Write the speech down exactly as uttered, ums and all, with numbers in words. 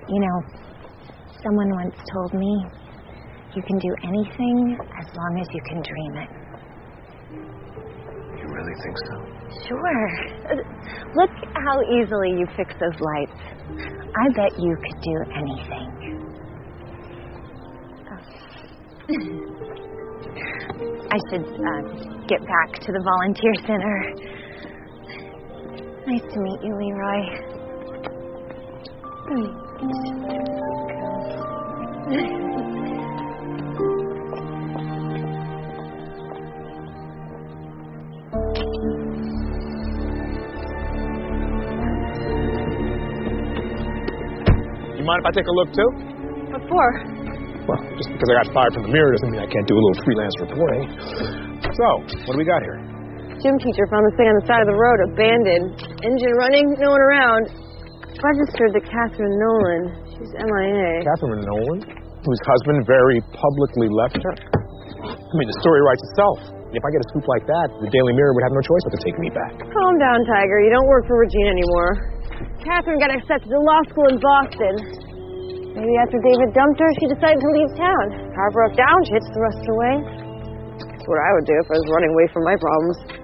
You know, someone once told me, you can do anything as long as you can dream it. You really think so? Sure. Look how easily you fix those lights. I bet you could do anything. I should uh, get back to the volunteer center. Nice to meet you, Leroy. You mind if I take a look, too? What for? Well, just because I got fired from the Mirror doesn't mean I can't do a little freelance reporting. So, what do we got here? Gym teacher found this thing on the side of the road, abandoned. Engine running, no one around. Registered to Catherine Nolan. She's M I A. Catherine Nolan? Whose husband very publicly left her? I mean, the story writes itself. If I get a scoop like that, the Daily Mirror would have no choice but to take me back. Calm down, Tiger. You don't work for Regina anymore. Catherine got accepted to law school in Boston. Maybe after David dumped her, she decided to leave town. Car broke down, she hitched the rest of the way. That's what I would do if I was running away from my problems.